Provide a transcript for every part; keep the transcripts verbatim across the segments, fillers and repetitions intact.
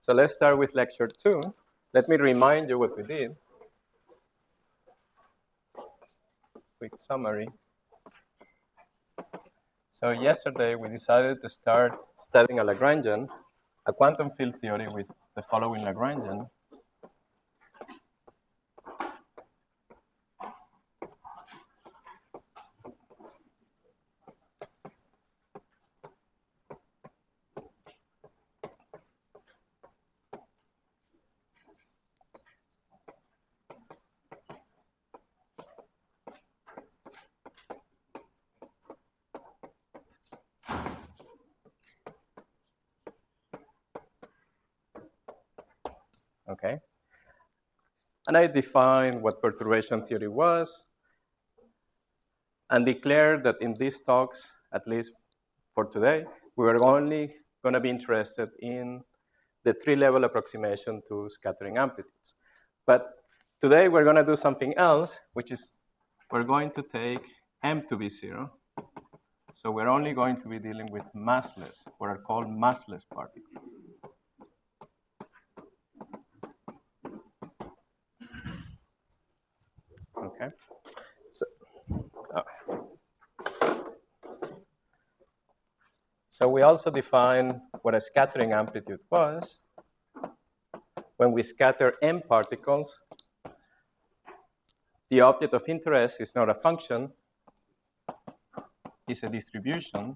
So let's start with lecture two. Let me remind you what we did. Quick summary. So yesterday we decided to start studying a Lagrangian, a quantum field theory with the following Lagrangian. Okay. And I defined what perturbation theory was and declared that in these talks, at least for today, we were only going to be interested in the three-level approximation to scattering amplitudes. But today we're going to do something else, which is we're going to take m to be zero. So we're only going to be dealing with massless, what are called massless particles. Okay. So, oh. so we also define what a scattering amplitude was. When we scatter m particles, the object of interest is not a function, it's a distribution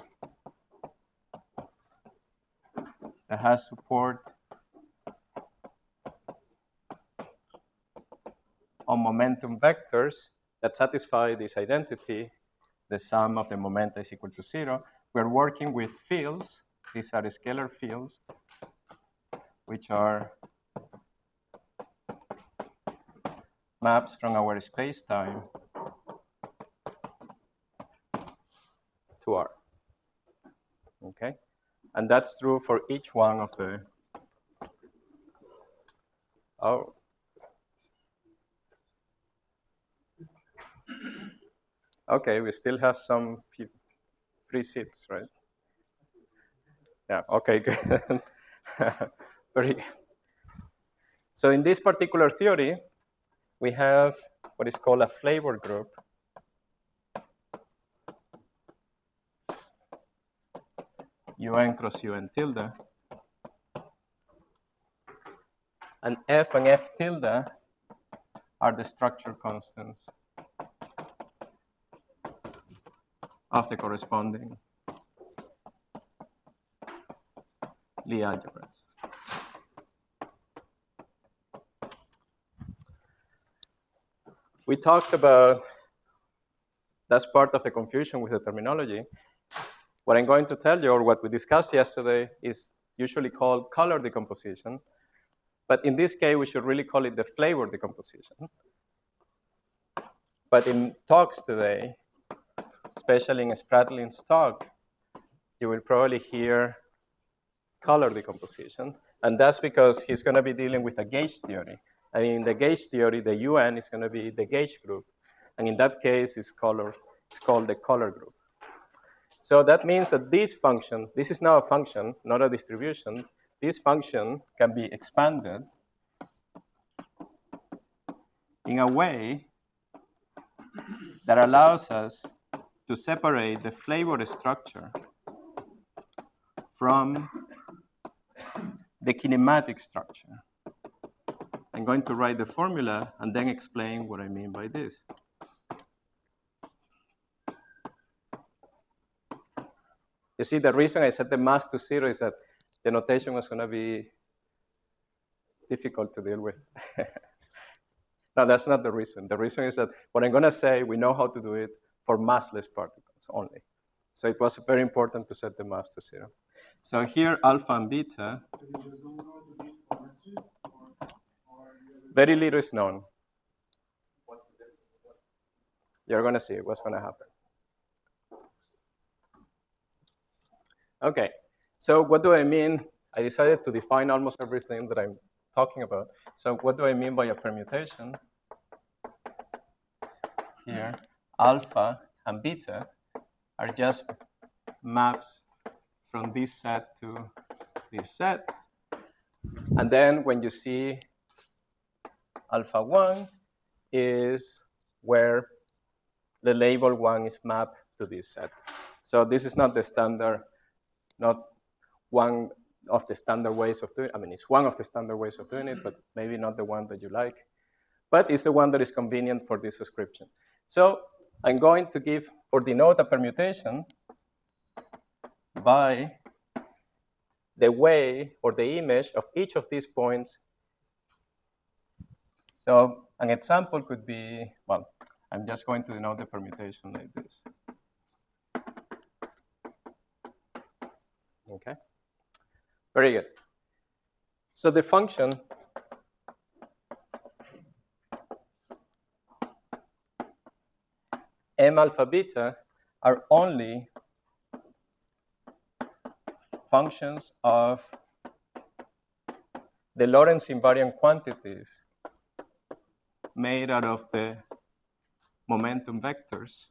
that has support on momentum vectors that satisfy this identity, the sum of the momenta is equal to zero. We're working with fields. These are the scalar fields, which are maps from our space-time to R. Okay? And that's true for each one of the, oh. Okay, we still have some free seats, right? Yeah, okay, good. Very good. So in this particular theory, we have what is called a flavor group. Un cross Un tilde. And F and F tilde are the structure constants of the corresponding Lie algebras. We talked about, that's part of the confusion with the terminology. What I'm going to tell you, or what we discussed yesterday, is usually called color decomposition. But in this case, we should really call it the flavor decomposition. But in talks today, especially in Spratlin's talk, you will probably hear color decomposition. And that's because he's going to be dealing with a gauge theory. And in the gauge theory, the U N is going to be the gauge group. And in that case, it's, color, it's called the color group. So that means that this function, this is now a function, not a distribution. This function can be expanded in a way that allows us to separate the flavor structure from the kinematic structure. I'm going to write the formula and then explain what I mean by this. You see, the reason I set the mass to zero is that the notation was going to be difficult to deal with. No, that's not the reason. The reason is that what I'm going to say, we know how to do it for massless particles only. So it was very important to set the mass to zero. So here, alpha and beta, very little is known. You're going to see what's going to happen. Okay, so what do I mean? I decided to define almost everything that I'm talking about. So what do I mean by a permutation? Here, alpha and beta are just maps from this set to this set. And then when you see alpha one is where the label one is mapped to this set. So this is not the standard, not one of the standard ways of doing it. I mean, it's one of the standard ways of doing it, but maybe not the one that you like. But it's the one that is convenient for this description. So I'm going to give or denote a permutation by the way or the image of each of these points. So an example could be, well, I'm just going to denote the permutation like this. Okay, very good. So the function M alpha beta are only functions of the Lorentz invariant quantities made out of the momentum vectors.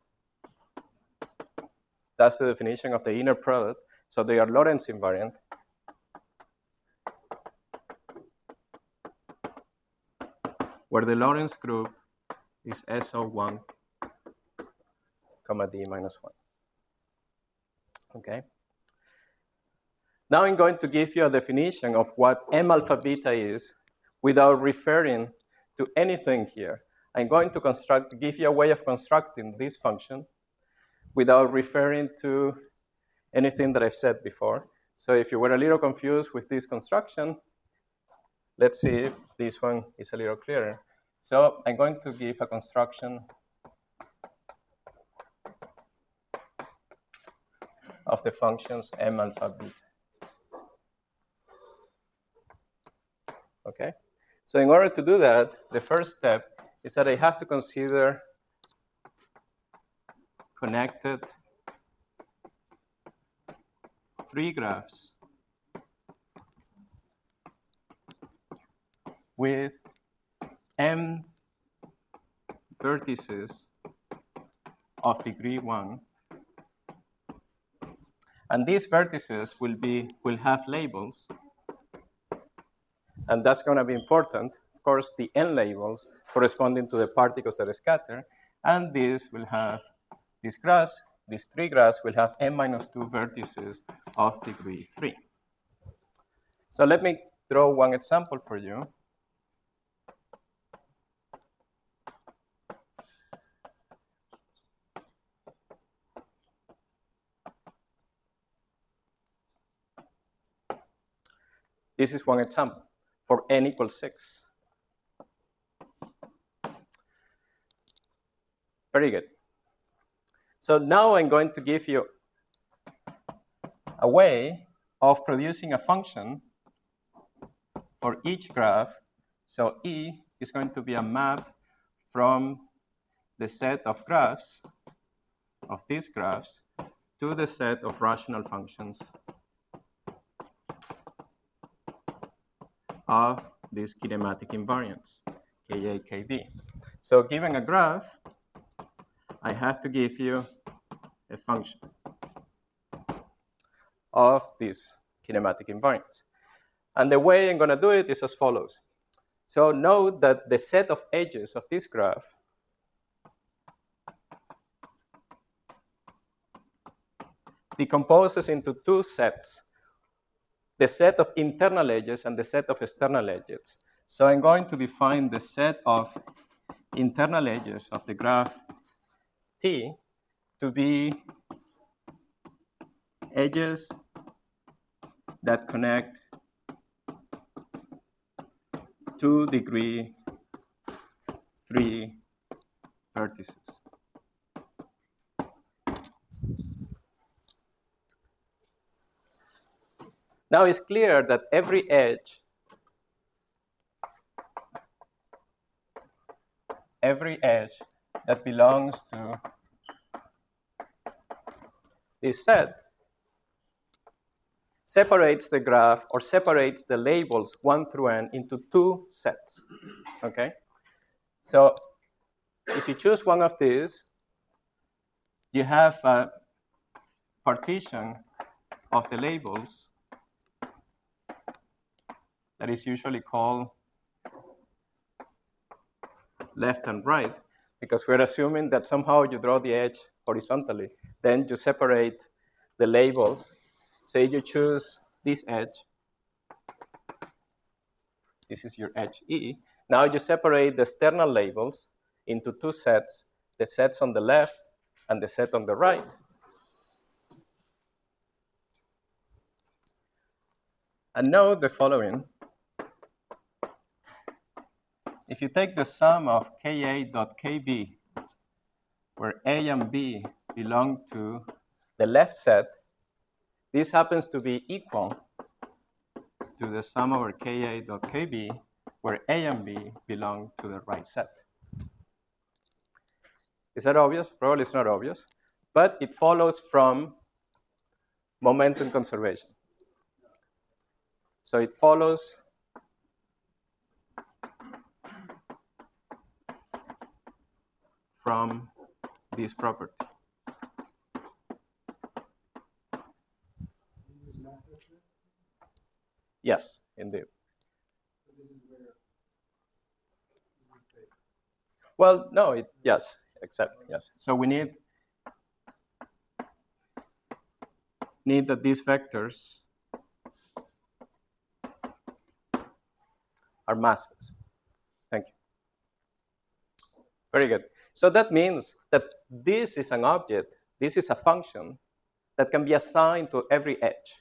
That's the definition of the inner product. So they are Lorentz invariant. Where the Lorentz group is S O one comma D minus one. Okay. Now I'm going to give you a definition of what M alpha beta is without referring to anything here. I'm going to construct, give you a way of constructing this function without referring to anything that I've said before. So if you were a little confused with this construction, let's see if this one is a little clearer. So I'm going to give a construction of the functions M alpha beta. Okay? So in order to do that, the first step is that I have to consider connected three graphs with M vertices of degree one. And these vertices will be will have labels. And that's going to be important. Of course, the n labels corresponding to the particles that are scattered. And these will have these graphs. These three graphs will have n minus two vertices of degree three. So let me draw one example for you. This is one example for n equals six. Very good. So now I'm going to give you a way of producing a function for each graph. So E is going to be a map from the set of graphs, of these graphs, to the set of rational functions of these kinematic invariants, K A, K D. So given a graph, I have to give you a function of these kinematic invariants. And the way I'm going to do it is as follows. So note that the set of edges of this graph decomposes into two sets, the set of internal edges and the set of external edges. So I'm going to define the set of internal edges of the graph T to be edges that connect two degree three vertices. Now it's clear that every edge, every edge that belongs to this set separates the graph or separates the labels one through n into two sets, okay? So if you choose one of these, you have a partition of the labels that is usually called left and right, because we're assuming that somehow you draw the edge horizontally. Then you separate the labels. Say you choose this edge. This is your edge E. Now you separate the external labels into two sets, the sets on the left and the set on the right. And note the following. If you take the sum of K A dot K B, where A and B belong to the left set, this happens to be equal to the sum over K A dot K B, where A and B belong to the right set. Is that obvious? Probably it's not obvious, but it follows from momentum conservation. So it follows from this property. Yes, indeed. Well, no, it, yes, except, yes. So we need, need that these vectors are masses. Thank you. Very good. So that means that this is an object, this is a function that can be assigned to every edge.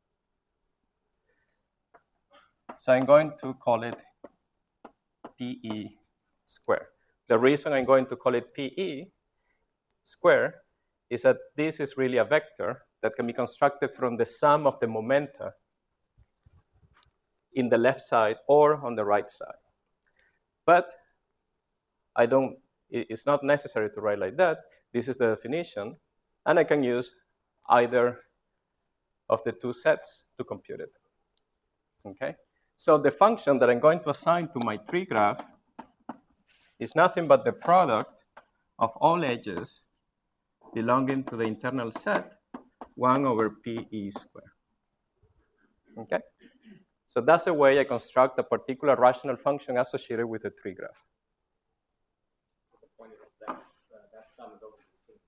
So I'm going to call it P E squared. The reason I'm going to call it P E squared is that this is really a vector that can be constructed from the sum of the momenta in the left side or on the right side. But I don't, it's not necessary to write like that. This is the definition, and I can use either of the two sets to compute it. Okay? So the function that I'm going to assign to my tree graph is nothing but the product of all edges belonging to the internal set, one over P E squared. Okay? So that's the way I construct a particular rational function associated with a tree graph. The point is that uh, that sum is over distinct.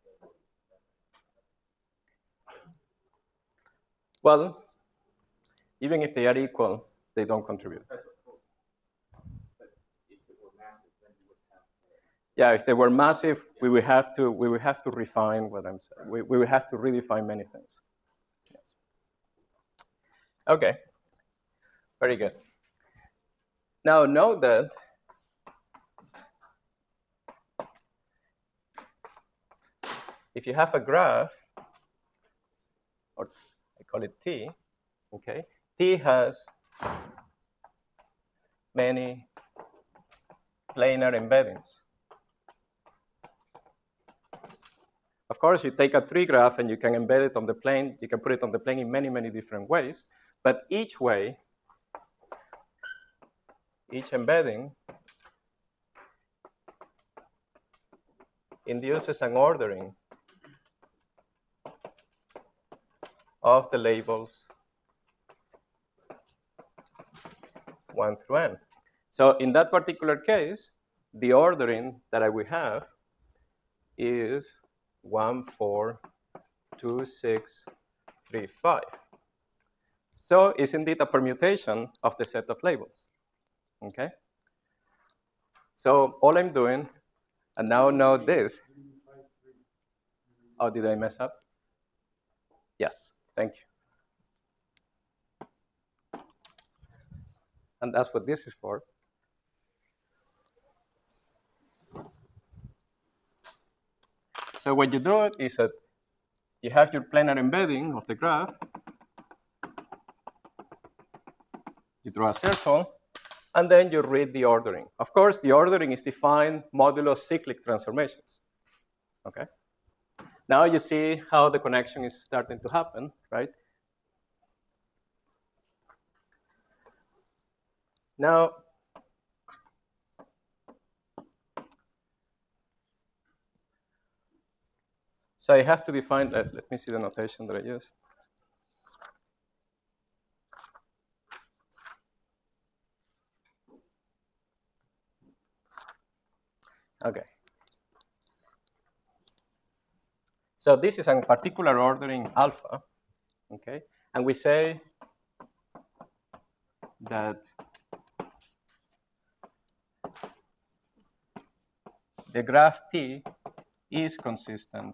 Well, even if they are equal, they don't contribute. Yeah, if they were massive, we would have to we would have to refine what I'm saying. We, we would have to redefine many things. Yes. Okay. Very good. Now note that if you have a graph, or I call it T, okay, T has many planar embeddings. Of course, you take a tree graph and you can embed it on the plane. You can put it on the plane in many, many different ways. But each way, each embedding induces an ordering of the labels one through n. So in that particular case, the ordering that I will have is one, four, two, six, three, five. So it's indeed a permutation of the set of labels. Okay? So all I'm doing, and now note this. Oh, did I mess up? Yes, thank you. And that's what this is for. So what you do is that you have your planar embedding of the graph. You draw a circle, and then you read the ordering. Of course, the ordering is defined modulo cyclic transformations. Okay? Now you see how the connection is starting to happen, right? Now, so I have to define, let, let me see the notation that I used. Okay. So this is a particular ordering alpha, okay? And we say that the graph T is consistent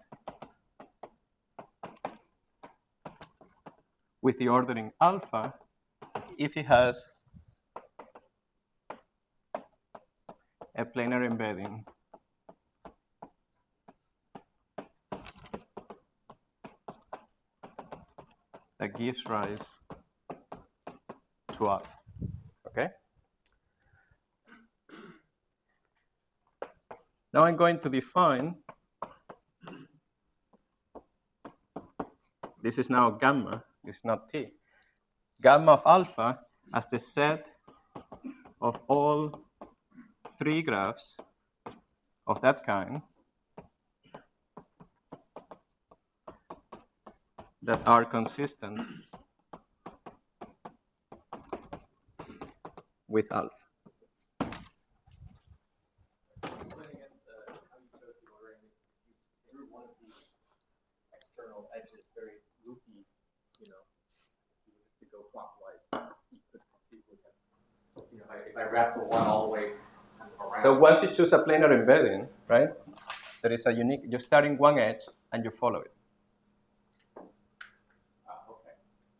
with the ordering alpha if it has a planar embedding that gives rise to alpha, okay? Now I'm going to define, this is now gamma, it's not T, gamma of alpha as the set of all three graphs of that kind that are consistent with alpha. Explaining it, uh, how you chose the ordering, you drew one of these external edges, very loopy, you know, if you were just to go clockwise, you could conceivably have, you know, if I, if I wrap the one all the way kind of around. So once you choose a planar embedding, right, there is a unique, you're starting one edge and you follow it. Ah, okay.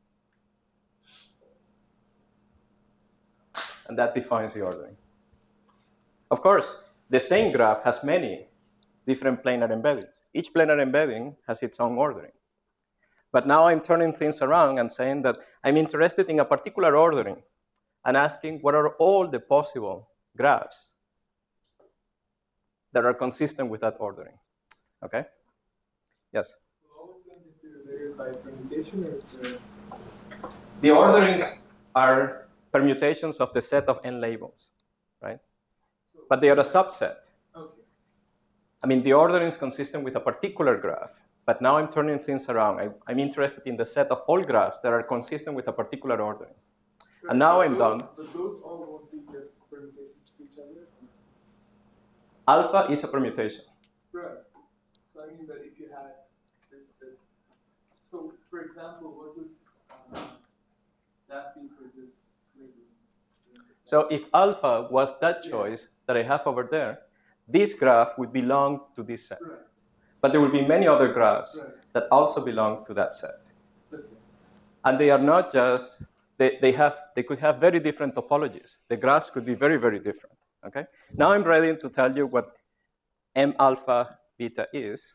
And that defines the ordering. Of course, the same graph has many different planar embeddings. Each planar embedding has its own ordering. But now I'm turning things around and saying that I'm interested in a particular ordering and asking what are all the possible graphs that are consistent with that ordering. Okay? Yes? All of them is related by permutation, or is there... The orderings are permutations of the set of n labels, right? So, But they are a subset. okay. I mean, the ordering is consistent with a particular graph, but now I'm turning things around. I, I'm interested in the set of all graphs that are consistent with a particular ordering. Right. And now But I'm those, done. But those all won't be just permutations to each other? Alpha is a permutation. Right. So I mean that if you had this, uh, so for example, what would um, that be for this label? So if alpha was that choice that I have over there, this graph would belong to this set. Right. But there will be many other graphs Right. that also belong to that set. Okay. And they are not just, they, they, have, they could have very different topologies. The graphs could be very, very different, okay? Now I'm ready to tell you what M alpha beta is.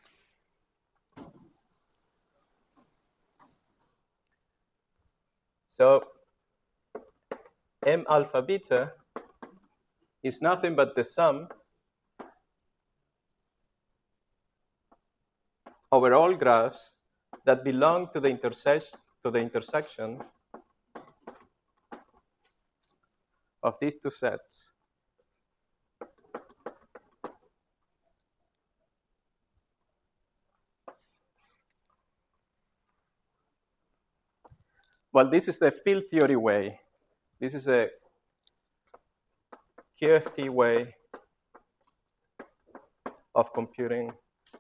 So M alpha beta is nothing but the sum over all graphs that belong to the intersection to the intersection of these two sets. Well, this is the field theory way. This is a Q F T way of computing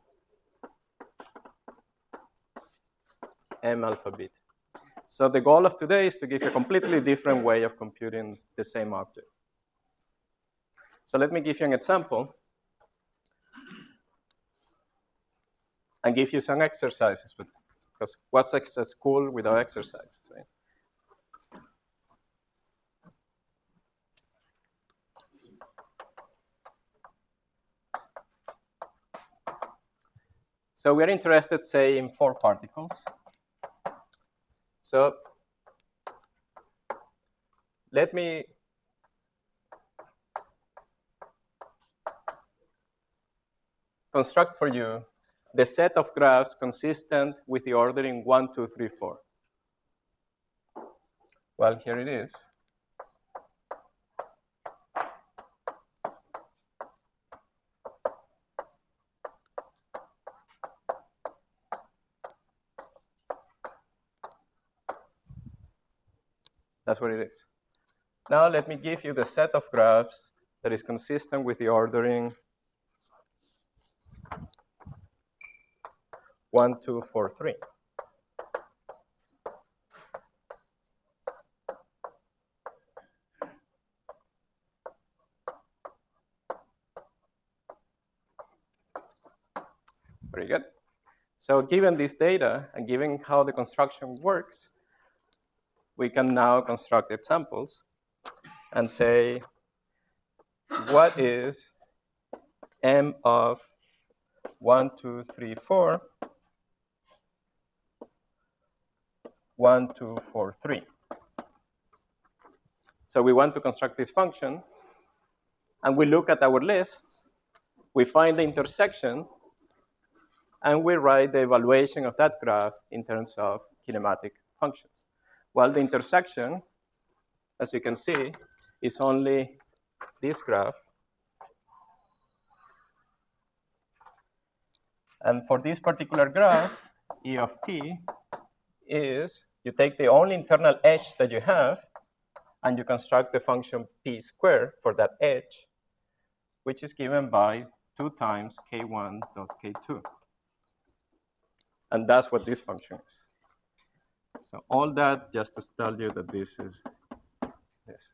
M alpha beta. So the goal of today is to give you a completely different way of computing the same object. So let me give you an example and give you some exercises, but because what's at school without exercises, right? So we're interested, say, in four particles. So let me construct for you the set of graphs consistent with the ordering one, two, three, four. Well, here it is. That's what it is. Now let me give you the set of graphs that is consistent with the ordering one, two, four, three. Very good. So given this data and given how the construction works, we can now construct examples and say, what is M of one, two, three, four, one, two, four, three? So we want to construct this function, and we look at our lists, we find the intersection, and we write the evaluation of that graph in terms of kinematic functions. Well, the intersection, as you can see, is only this graph. And for this particular graph, E of t is you take the only internal edge that you have, and you construct the function p squared for that edge, which is given by two times k one dot k two. And that's what this function is. So all that just to tell you that this is this.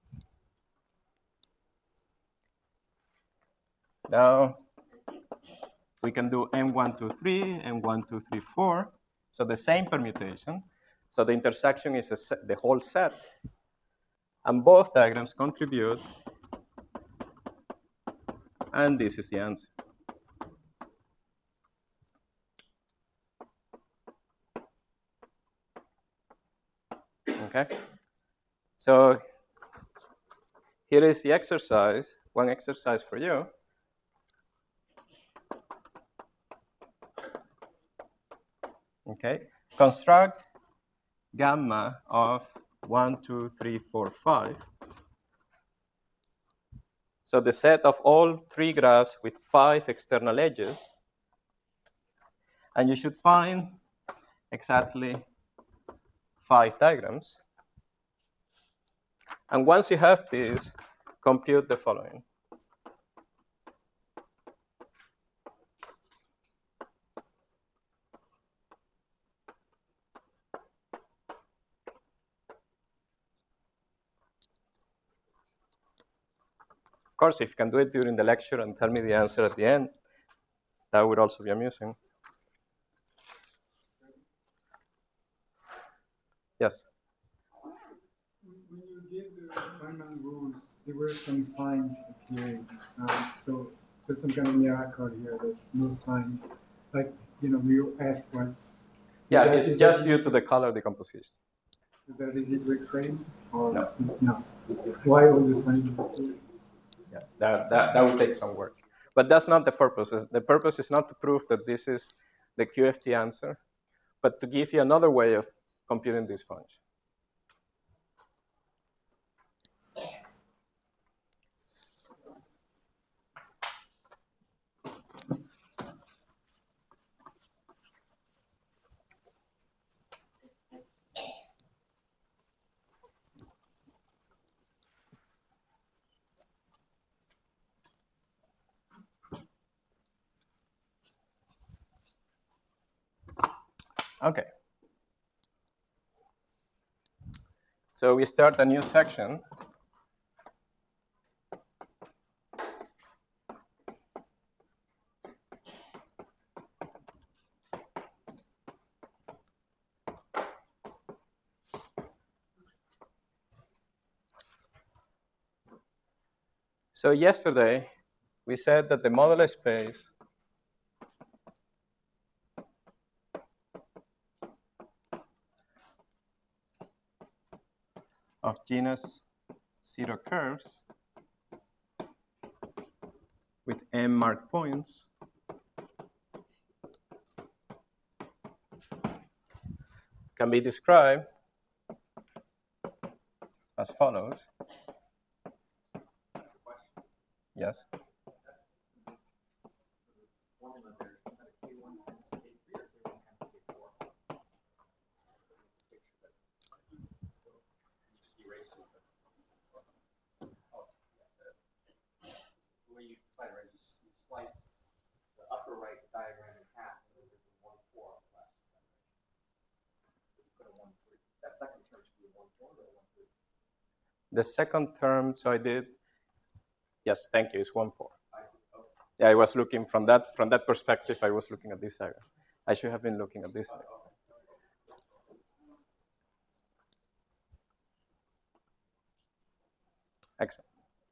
Now, we can do M one, two, three, M one, two, three, four. So the same permutation. So the intersection is a set, the whole set. And both diagrams contribute. And this is the answer. Okay? So here is the exercise, one exercise for you. Okay? Construct gamma of one, two, three, four, five. So the set of all three graphs with five external edges. And you should find exactly five diagrams. And once you have this, compute the following. Of course, if you can do it during the lecture and tell me the answer at the end, that would also be amusing. Yes? When you gave the Feynman rules, there were some signs appearing. Um, so there's some kind of miracle here that no signs, like, you know, mu F was. Yeah, that, it's just due that, to the color decomposition. Is that easy to explain? Or No. No. Why all the signs? Yeah, that, that, that would take some work. But that's not the purpose. The purpose is not to prove that this is the Q F T answer, but to give you another way of computing this function. Okay. So we start a new section. So yesterday, we said that the modular space of genus zero curves with M marked points can be described as follows. Yes? Where you find, right, you, you slice the upper right diagram in half, and then there's a one the second term, so I did, yes, thank you, it's one four. Yeah, I was looking from that, from that perspective, I was looking at this area. I should have been looking at this area. Excellent.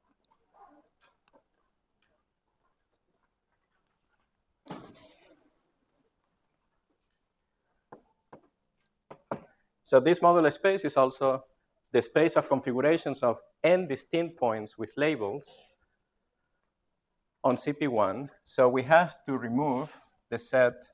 So this modular space is also the space of configurations of n distinct points with labels on C P one. So we have to remove the set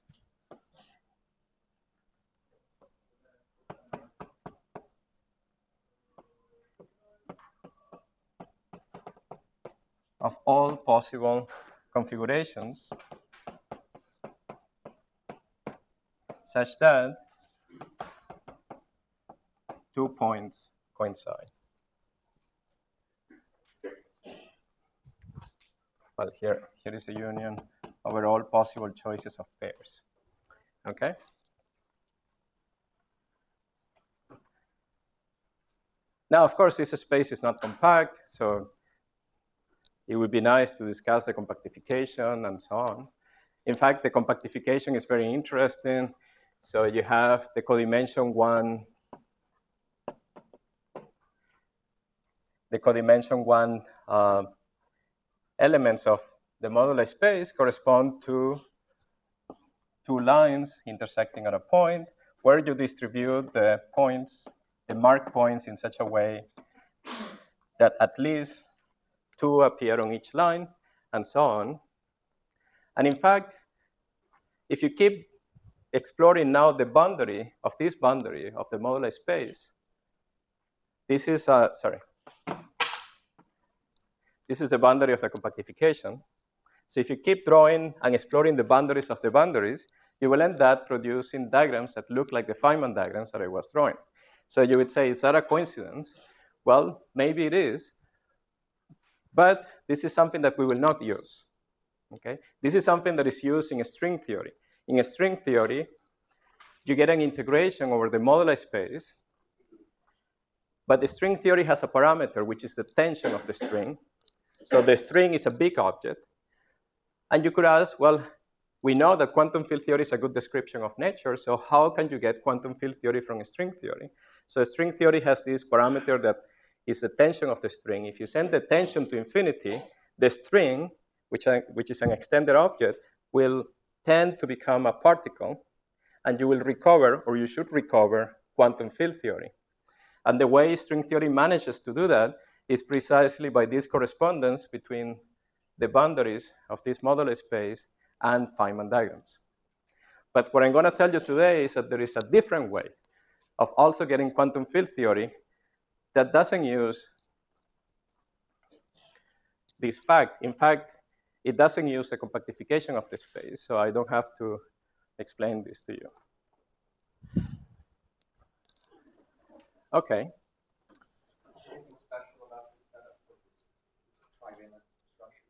of all possible configurations such that two points coincide. Well, here, here is a union over all possible choices of pairs. Okay? Now, of course, this space is not compact, so it would be nice to discuss the compactification and so on. In fact, the compactification is very interesting. So you have the codimension one, the codimension one uh, elements of the modular space correspond to two lines intersecting at a point where you distribute the points, the marked points in such a way that at least two appear on each line, and so on. And in fact, if you keep exploring now the boundary of this boundary of the modular space, this is, uh, sorry, this is the boundary of the compactification. So if you keep drawing and exploring the boundaries of the boundaries, you will end up producing diagrams that look like the Feynman diagrams that I was drawing. So you would say, is that a coincidence? Well, maybe it is, but this is something that we will not use. Okay? This is something that is used in string theory. In string theory, you get an integration over the modular space, but the string theory has a parameter, which is the tension of the string. So the string is a big object. And you could ask, well, we know that quantum field theory is a good description of nature, so how can you get quantum field theory from string theory? So string theory has this parameter that is the tension of the string. If you send the tension to infinity, the string, which, which is an extended object, will tend to become a particle, and you will recover, or you should recover, quantum field theory. And the way string theory manages to do that is precisely by this correspondence between the boundaries of this modular space and Feynman diagrams. But what I'm going to tell you today is that there is a different way of also getting quantum field theory that doesn't use this fact. In fact, it doesn't use the compactification of the space, so I don't have to explain this to you. Okay. Anything special about this setup for this trigonal structure?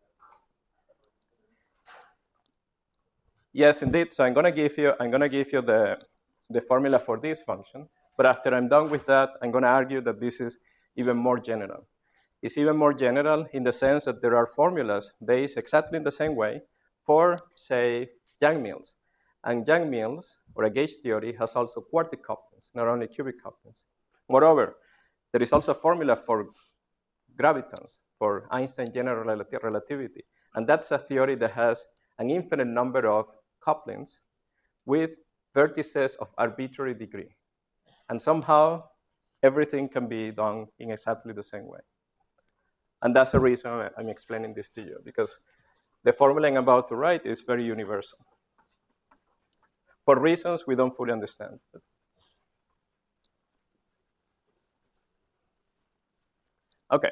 Yes, indeed. So I'm going to give you, I'm going to give you the, the formula for this function. But after I'm done with that, I'm going to argue that this is even more general. It's even more general in the sense that there are formulas based exactly in the same way for, say, Yang-Mills. And Yang-Mills, or a gauge theory, has also quartic couplings, not only cubic couplings. Moreover, there is also a formula for gravitons, for Einstein general relati relativity. And that's a theory that has an infinite number of couplings with vertices of arbitrary degree. And somehow, everything can be done in exactly the same way. And that's the reason I'm explaining this to you, because the formula I'm about to write is very universal, for reasons we don't fully understand. Okay.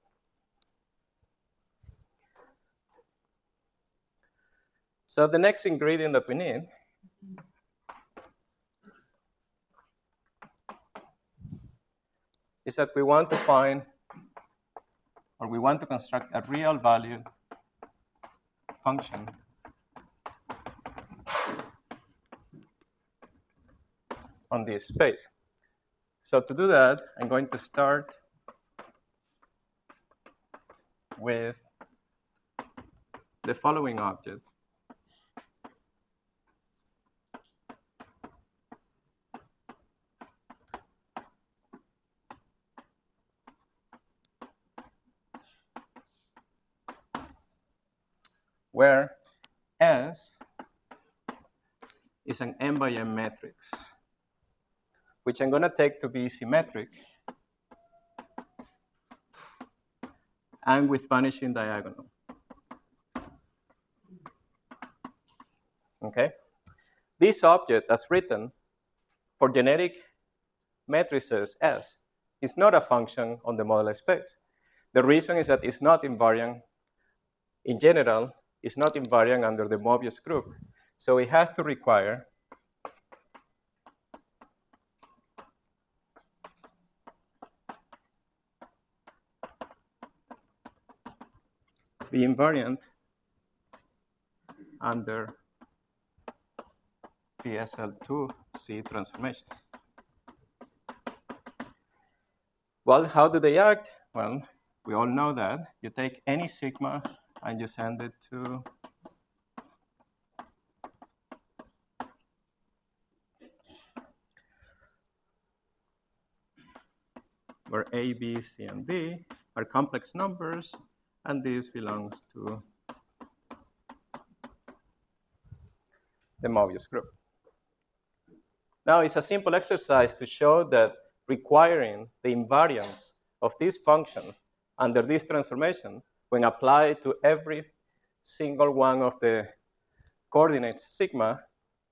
So the next ingredient that we need is that we want to find, or we want to construct a real valued function on this space. So to do that, I'm going to start with the following object. Where S is an m by m matrix, which I'm going to take to be symmetric and with vanishing diagonal. Okay? This object, as written for generic matrices S, is not a function on the moduli space. The reason is that it's not invariant in general. It's not invariant under the Mobius group. So we have to require be invariant under P S L two C transformations. Well, how do they act? Well, we all know that. You take any sigma and you send it to where A, B, C, and D are complex numbers, and this belongs to the Mobius group. Now, it's a simple exercise to show that requiring the invariance of this function under this transformation, when applied to every single one of the coordinates sigma,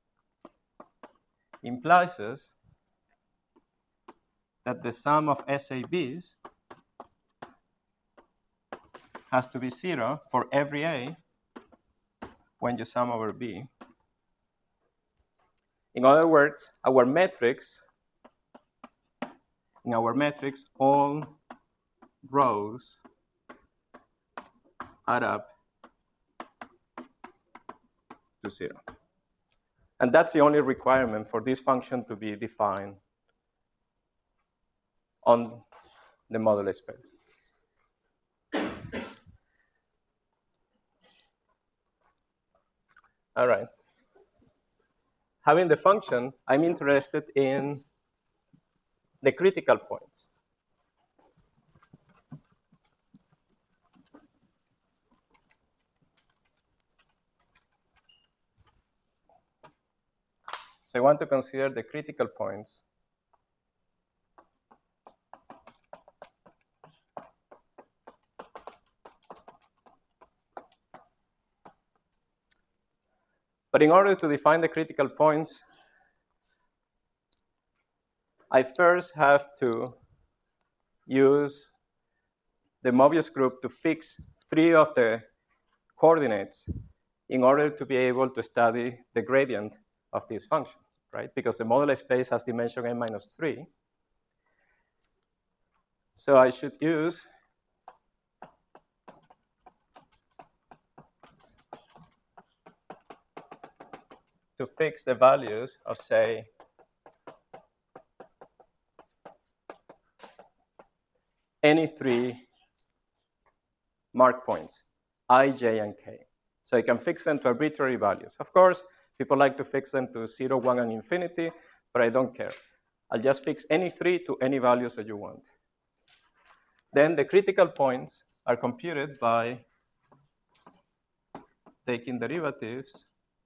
implies us that the sum of S A Bs has to be zero for every A when you sum over B. In other words, our metrics, in our metrics, all rows add up to zero. And that's the only requirement for this function to be defined on the moduli space. All right. Having the function, I'm interested in the critical points. So I want to consider the critical points But in order to define the critical points, I first have to use the Mobius group to fix three of the coordinates in order to be able to study the gradient of this function, right? Because the moduli space has dimension n minus three. So I should use to fix the values of, say, any three mark points, I, j, and k. So I can fix them to arbitrary values. Of course, people like to fix them to zero, one, and infinity, but I don't care. I'll just fix any three to any values that you want. Then the critical points are computed by taking derivatives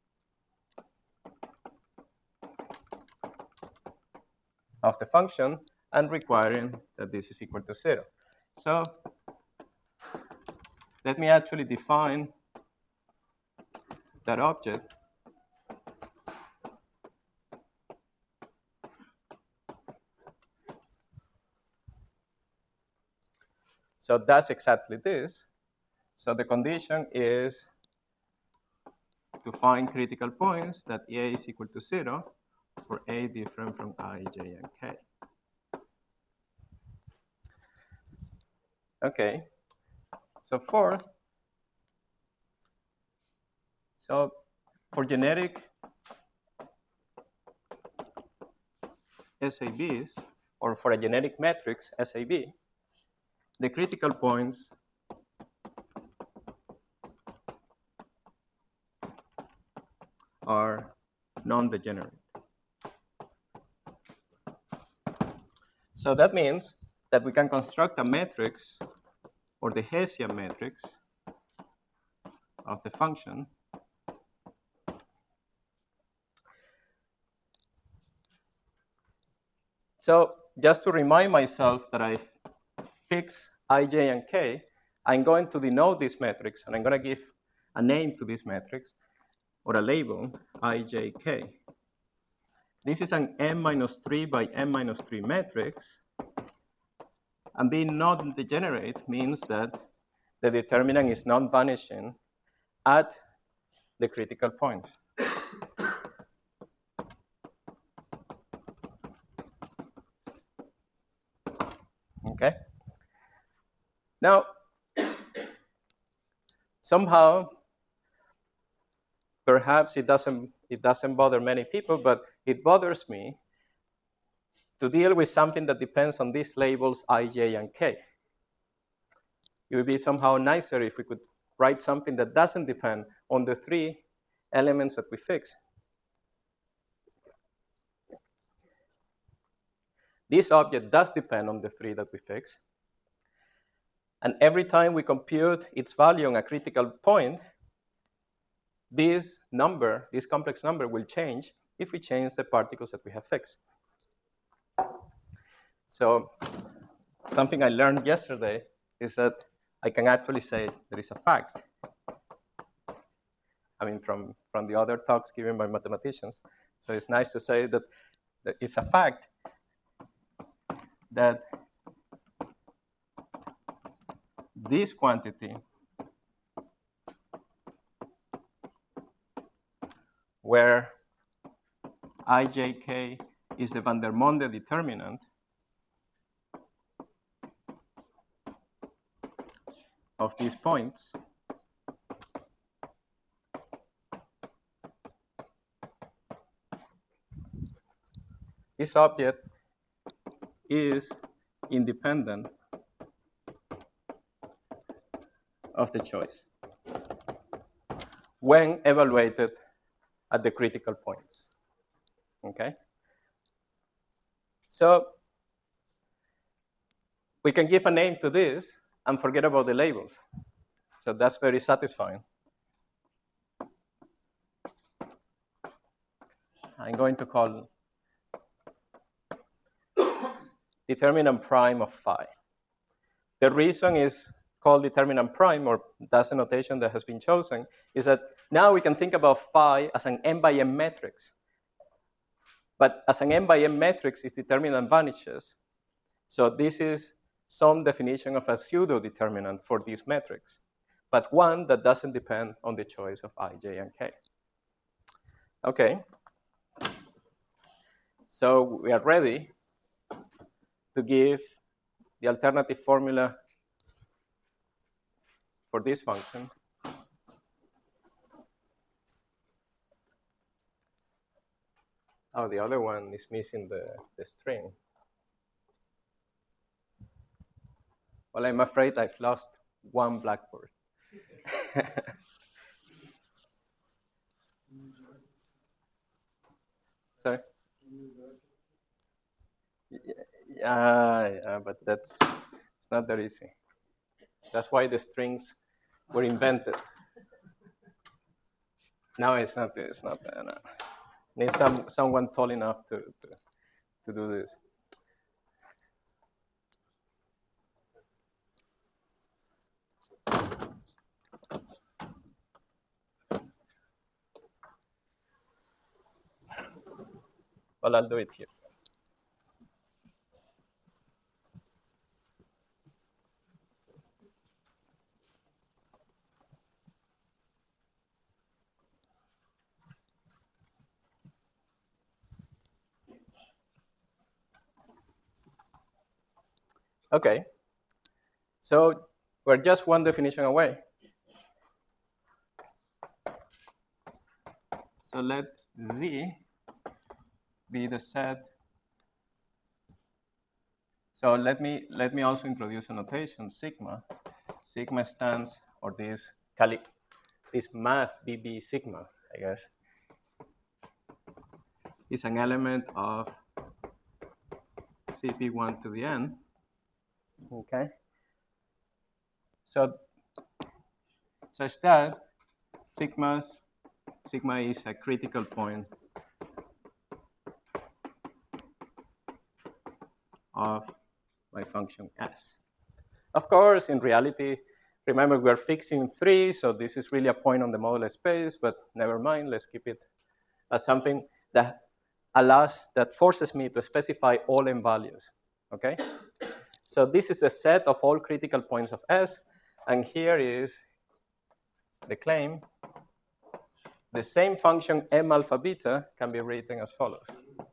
of the function and requiring that this is equal to zero. So let me actually define that object. So that's exactly this. So the condition is to find critical points that A is equal to zero for A different from I, j, and k. Okay, so for, so for generic S A Bs, or for a generic matrix S A B, the critical points are non-degenerate. So that means that we can construct a matrix, or the Hessian matrix of the function, so just to remind myself that I fix ij and k, I'm going to denote this matrix, and I'm going to give a name to this matrix, or a label, ijk. This is an m minus three by m minus three matrix, and being non-degenerate means that the determinant is non-vanishing at the critical points. Okay? Now, somehow, perhaps it doesn't, it doesn't bother many people, but it bothers me to deal with something that depends on these labels ij and k. It would be somehow nicer if we could write something that doesn't depend on the three elements that we fix. This object does depend on the three that we fix. And every time we compute its value on a critical point, this number, this complex number, will change if we change the particles that we have fixed. So something I learned yesterday is that I can actually say there is a fact. I mean, from, from the other talks given by mathematicians. So it's nice to say that, that it's a fact that this quantity, where ijk is the Vandermonde determinant, of these points, this object is independent of the choice when evaluated at the critical points. Okay? So we can give a name to this and forget about the labels. So that's very satisfying. I'm going to call determinant prime of phi. The reason is called determinant prime, or that's the notation that has been chosen, is that now we can think about phi as an m by m matrix. But as an m by m matrix, its determinant vanishes. So this is some definition of a pseudo-determinant for this matrix, but one that doesn't depend on the choice of ij and k. Okay. So we are ready to give the alternative formula for this function. Oh, the other one is missing the, the string. Well, I'm afraid I've lost one blackboard. Sorry? Yeah, yeah, but that's it's not that easy. That's why the strings were invented. No, it's not. It's not. Uh, no. Need some someone tall enough to to, to do this. Well, I'll do it here. Okay. So we're just one definition away. So let Z be the set. So let me let me also introduce a notation, sigma. Sigma stands, or this Cali, this math B B sigma, I guess, is an element of C P one to the n. Okay. So such that sigmas, sigma is a critical point of my function S. Of course, in reality, remember we're fixing three, so this is really a point on the modular space, but never mind, let's keep it as something that allows, that forces me to specify all n values, okay? So this is a set of all critical points of S, and here is the claim. The same function m alpha beta can be written as follows.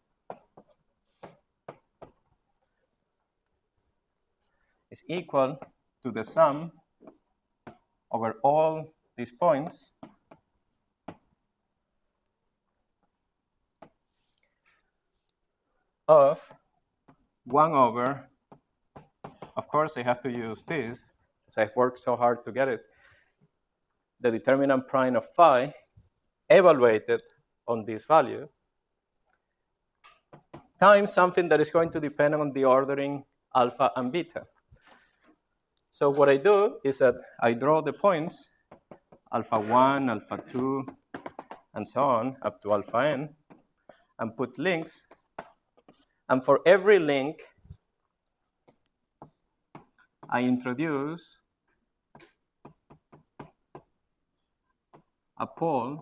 Is equal to the sum over all these points of one over, of course I have to use this, as I've worked so hard to get it, the determinant prime of phi evaluated on this value, times something that is going to depend on the ordering alpha and beta. So what I do is that I draw the points, alpha one, alpha two, and so on, up to alpha n, and put links. And for every link, I introduce a pole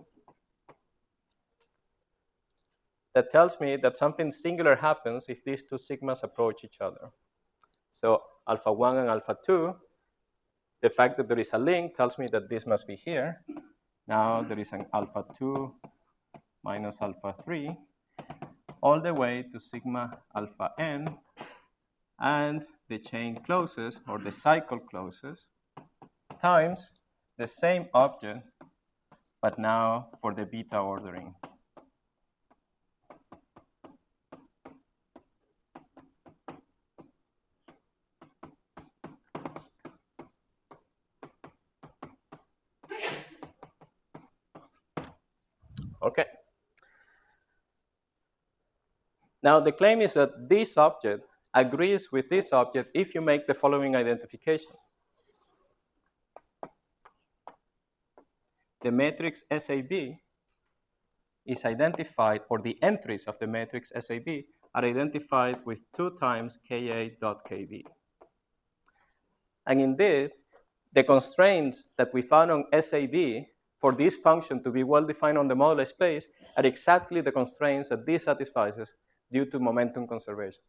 that tells me that something singular happens if these two sigmas approach each other. So alpha one and alpha two, the fact that there is a link tells me that this must be here. Now there is an alpha two minus alpha three, all the way to sigma alpha n, and the chain closes, or the cycle closes, times the same object, but now for the beta ordering. Okay. Now the claim is that this object agrees with this object if you make the following identification. The matrix S A B is identified, or the entries of the matrix S A B are identified with two times K A dot K B. And indeed, the constraints that we found on S A B for this function to be well defined on the modular space are exactly the constraints that this satisfies due to momentum conservation.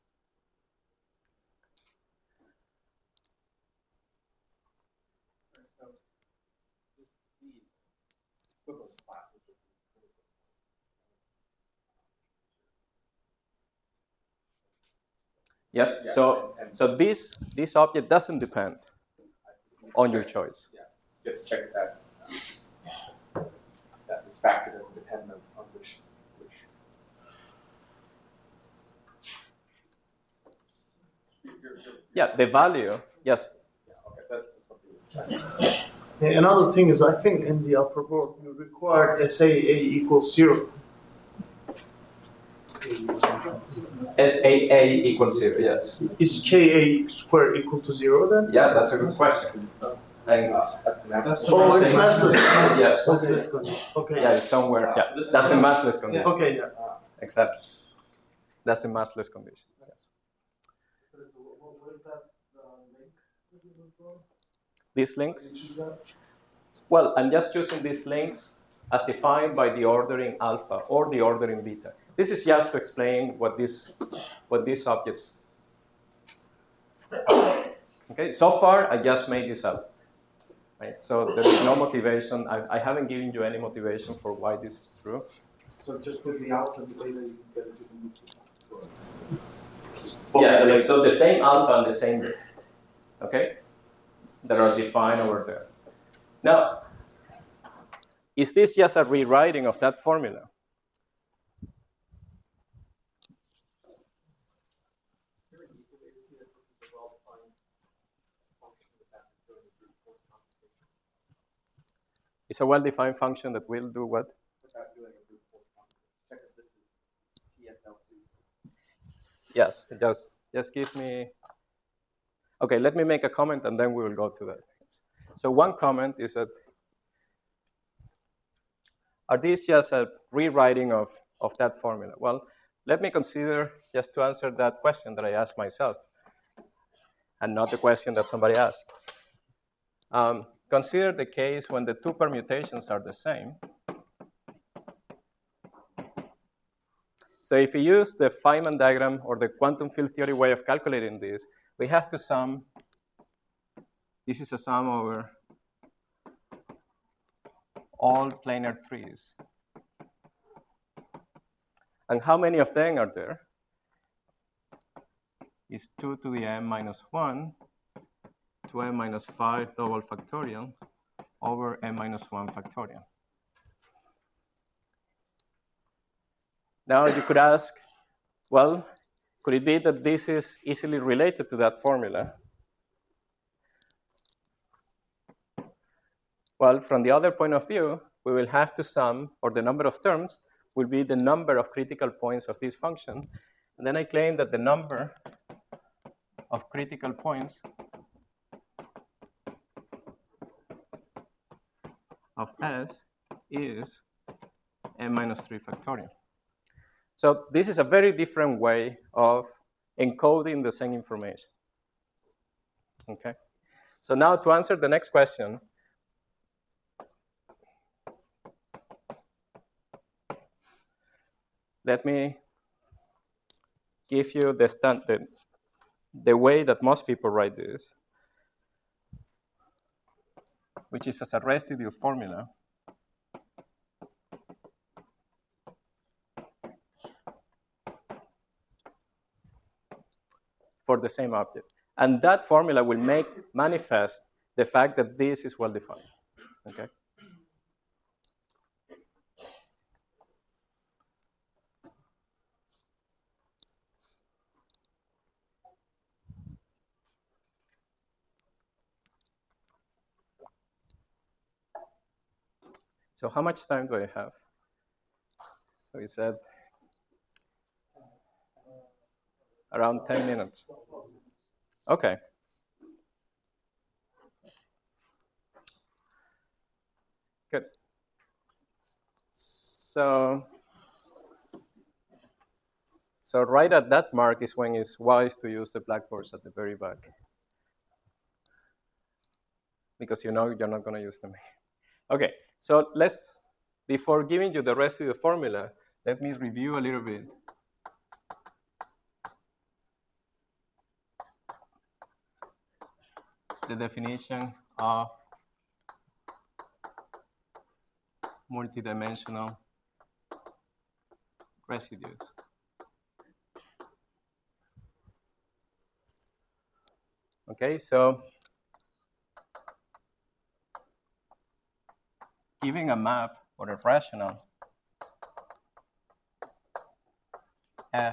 So this these equivalence classes of these critical points. Yes, Yeah, so, and- and- so this, this object doesn't depend on your choice. Yeah, you have to check that um, that this factor doesn't depend on, on which which. You're, you're, you're, Yeah, the value, yes. yeah, okay, that's just something to check. And another thing is, I think in the upper board, you require S A A equals zero. S A A equals zero, yes. Is K A squared equal to zero then? Yeah, that's a good question. And That's the mass. Oh, it's massless. Yes. Okay. Okay. yeah, it's somewhere, yeah, that's the massless condition. Okay, yeah. Exactly. That's the massless condition, yes. What is that link that you look for? These links? Well, I'm just using these links as defined by the ordering alpha or the ordering beta. This is just to explain what this, what these objects are. Okay, so far I just made this up. Right? So there is no motivation. I, I haven't given you any motivation for why this is true. So just put the alpha and the beta, you can get it to the Yeah, like, so the same alpha and the same beta, okay, that are defined over there. Now, is this just a rewriting of that formula? Very easily to see that this is a well-defined function that is going to brute force computation It's a well-defined function that will do what? without doing a brute force computation. Check that this is P yes, just, just give me, okay, let me make a comment and then we will go to that. So one comment is that, are these just a rewriting of, of that formula? Well, let me consider, just to answer that question that I asked myself, and not the question that somebody asked. Um, consider the case when the two permutations are the same. So if we use the Feynman diagram or the quantum field theory way of calculating this, we have to sum, this is a sum over all planar trees. And how many of them are there? Is two to the m minus one, two m minus five double factorial over m minus one factorial. Now you could ask, well, could it be that this is easily related to that formula? Well, from the other point of view, we will have to sum, or the number of terms will be the number of critical points of this function. And then I claim that the number of critical points of S is m minus three factorial. So this is a very different way of encoding the same information. Okay. So now to answer the next question, let me give you the standard, the way that most people write this, which is as a residue formula for the same object. And that formula will make manifest the fact that this is well defined. Okay? So how much time do I have? So you said around ten minutes. Okay. Good. So, so right at that mark is when it's wise to use the blackboards at the very back, because you know you're not going to use them. Okay, so let's, before giving you the rest of the formula, let me review a little bit. The definition of multidimensional residues. Okay, so giving a map or a rational F,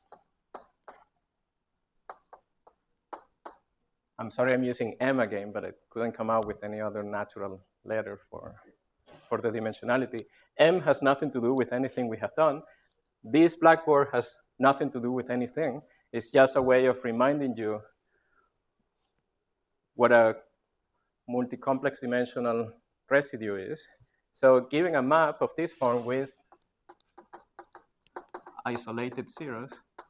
I'm sorry I'm using M again, but I couldn't come out with any other natural letter for, for the dimensionality. M has nothing to do with anything we have done. This blackboard has nothing to do with anything. It's just a way of reminding you what a multi-complex dimensional residue is. So giving a map of this form with isolated zeros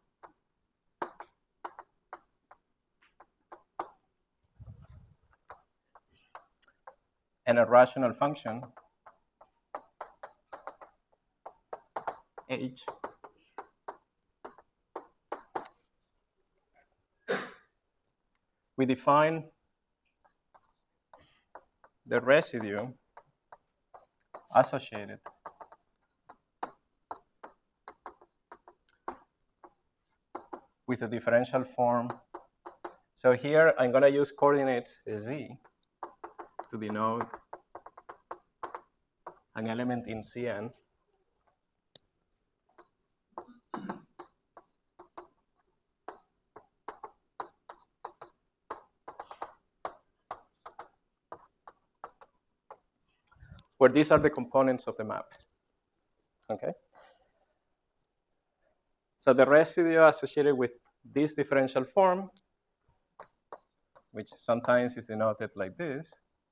and a rational function H we define the residue associated with a differential form. So here I'm going to use coordinates z to denote an element in C N. Where these are the components of the map. Okay? So the residue associated with this differential form, which sometimes is denoted like this,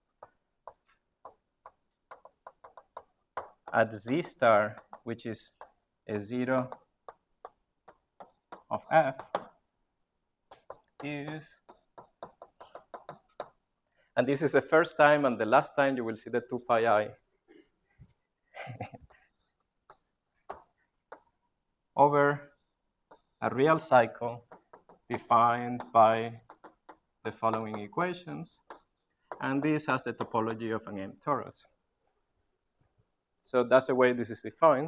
at z star, which is a zero of f, is, and this is the first time and the last time you will see the two pi I over a real cycle defined by the following equations, and this has the topology of an M torus. So that's the way this is defined.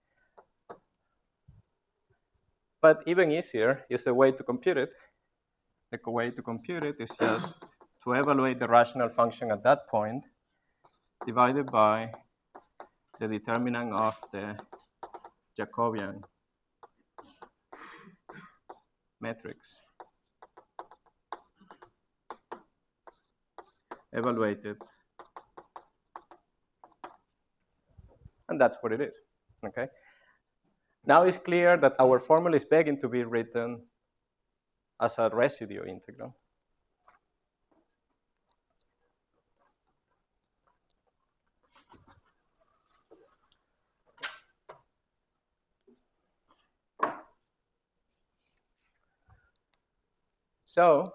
But even easier is the way to compute it. The way to compute it is just to evaluate the rational function at that point divided by the determinant of the Jacobian matrix evaluated. And that's what it is, okay? Now it's clear that our formula is begging to be written as a residue integral. So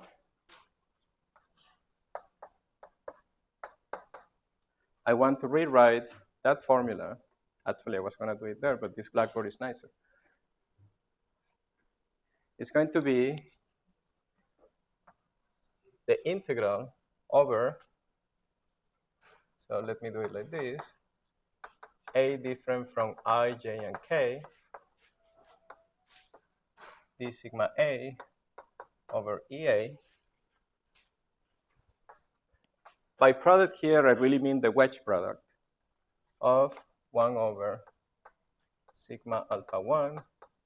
I want to rewrite that formula. Actually, I was going to do it there, but this blackboard is nicer. It's going to be the integral over, so let me do it like this, a different from I, j, and k, d sigma a over ea. By product here, I really mean the wedge product of one over sigma alpha one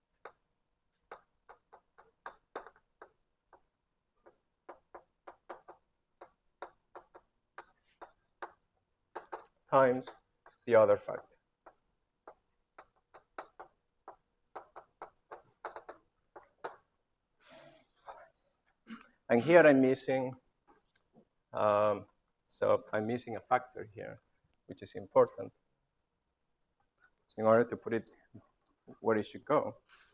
times the other factor. And here I'm missing, um, so I'm missing a factor here, which is important. So in order to put it where it should go,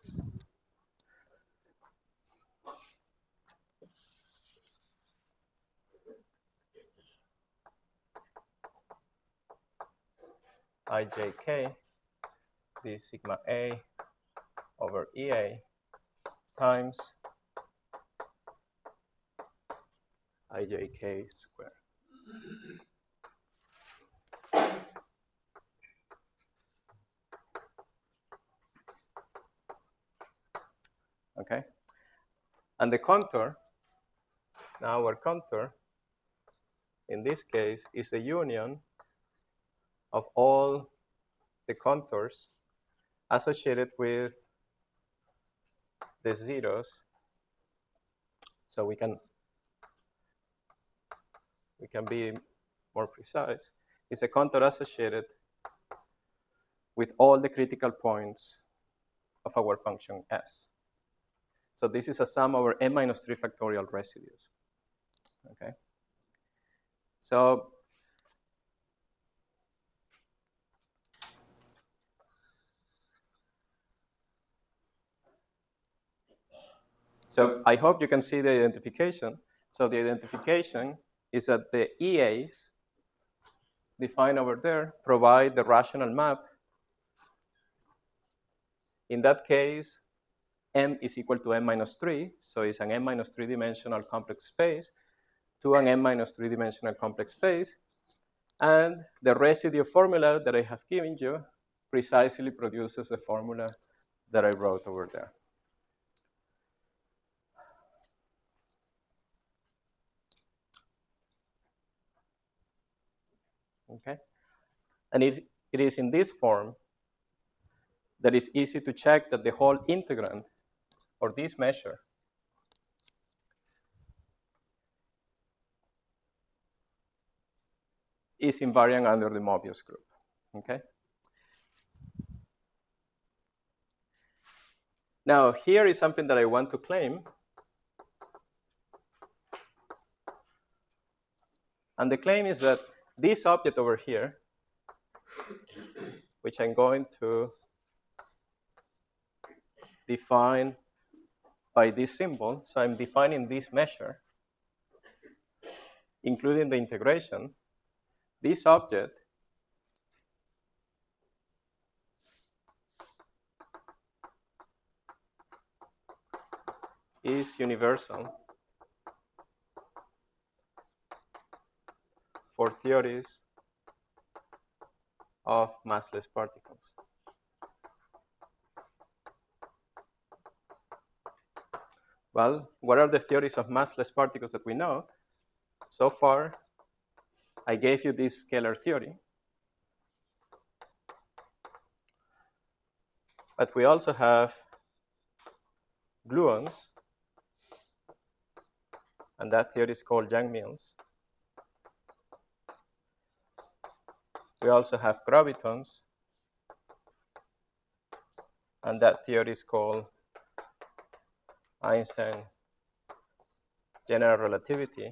ijk d sigma a over ea times ijk squared. Okay, and the contour, now our contour in this case is the union of all the contours associated with the zeros. So we can we can be more precise. It's a contour associated with all the critical points of our function S. So this is a sum over n minus three factorial residues. Okay. So So I hope you can see the identification. So the identification is that the E As defined over there provide the rational map. In that case, M is equal to n minus three, so it's an n minus three dimensional complex space to an n minus three dimensional complex space. And the residue formula that I have given you precisely produces the formula that I wrote over there. Okay, and it, it is in this form that it's easy to check that the whole integrand, or this measure, is invariant under the Mobius group. Okay. Now, here is something that I want to claim. And the claim is that this object over here, which I'm going to define by this symbol, so I'm defining this measure, including the integration, this object is universal for theories of massless particles. Well, what are the theories of massless particles that we know? So far, I gave you this scalar theory. But we also have gluons, and that theory is called Yang-Mills. We also have gravitons, and that theory is called Einstein general relativity.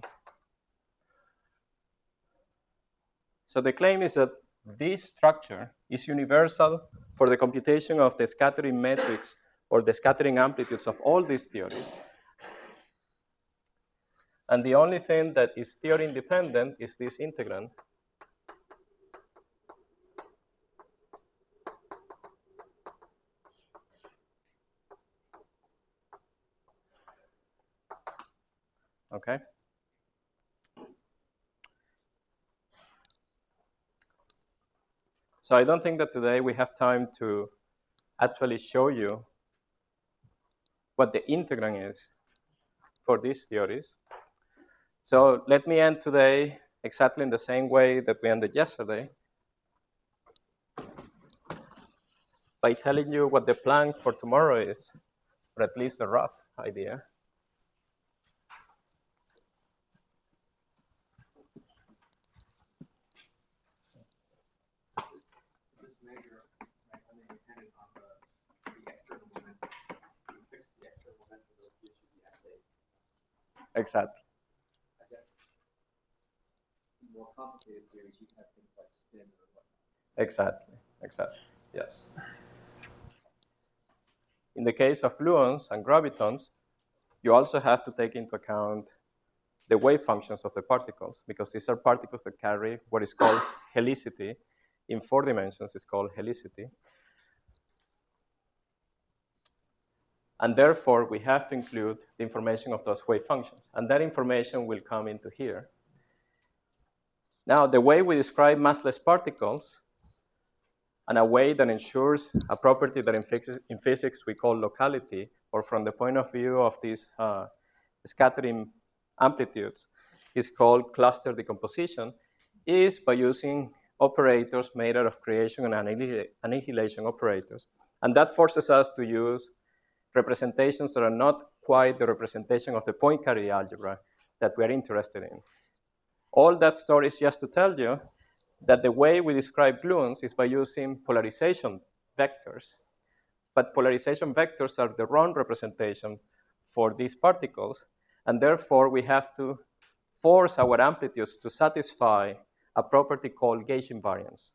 So the claim is that this structure is universal for the computation of the scattering metrics or the scattering amplitudes of all these theories. And the only thing that is theory independent is this integrand. Okay. So I don't think that today we have time to actually show you what the integrand is for these theories. So let me end today exactly in the same way that we ended yesterday, by telling you what the plan for tomorrow is, or at least a rough idea. This measure, right, only dependent on the, the external momentum. You fix the external momentum, those gives you the essays. Exactly. I guess in more complicated theories, you can have things like spin or whatnot. Exactly. Exactly. Yes. In the case of gluons and gravitons, you also have to take into account the wave functions of the particles, because these are particles that carry what is called helicity. In four dimensions, it's called helicity. And therefore, we have to include the information of those wave functions. And that information will come into here. Now, the way we describe massless particles, and a way that ensures a property that in, phys in physics we call locality, or from the point of view of these uh, scattering amplitudes, is called cluster decomposition, is by using operators made out of creation and annihilation operators. And that forces us to use representations that are not quite the representation of the point carrier algebra that we are interested in. All that story is just to tell you that the way we describe gluons is by using polarization vectors. But polarization vectors are the wrong representation for these particles, and therefore we have to force our amplitudes to satisfy a property called gauge invariance.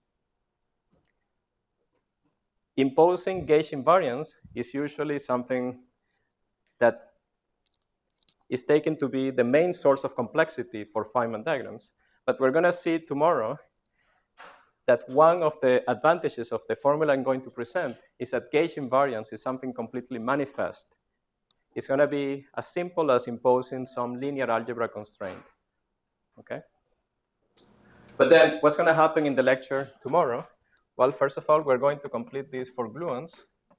Imposing gauge invariance is usually something that is taken to be the main source of complexity for Feynman diagrams. But we're going to see tomorrow that one of the advantages of the formula I'm going to present is that gauge invariance is something completely manifest. It's going to be as simple as imposing some linear algebra constraint. Okay? But then what's going to happen in the lecture tomorrow? Well, first of all, we're going to complete this for gluons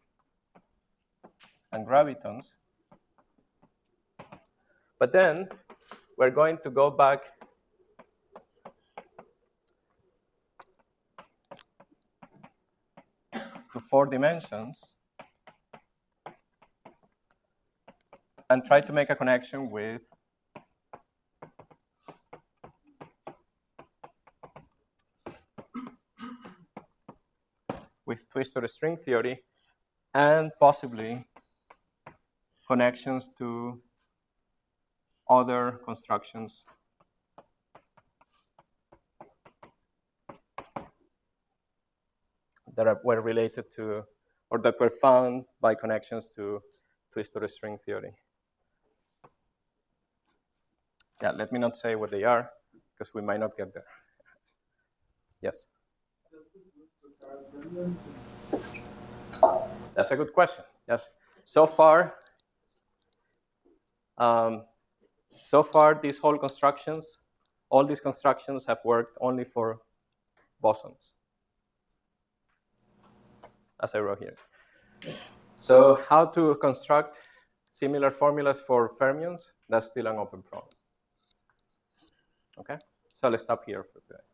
and gravitons. But then we're going to go back to four dimensions and try to make a connection with with twistor string theory and possibly connections to other constructions that are, were related to, or that were found by connections to twistor string theory. Yeah, let me not say what they are, because we might not get there. Yes? Does this group require fermions? That's a good question. Yes. So far, um, so far, these whole constructions, all these constructions have worked only for bosons, as I wrote here. So how to construct similar formulas for fermions, that's still an open problem. Okay, so let's stop here for today.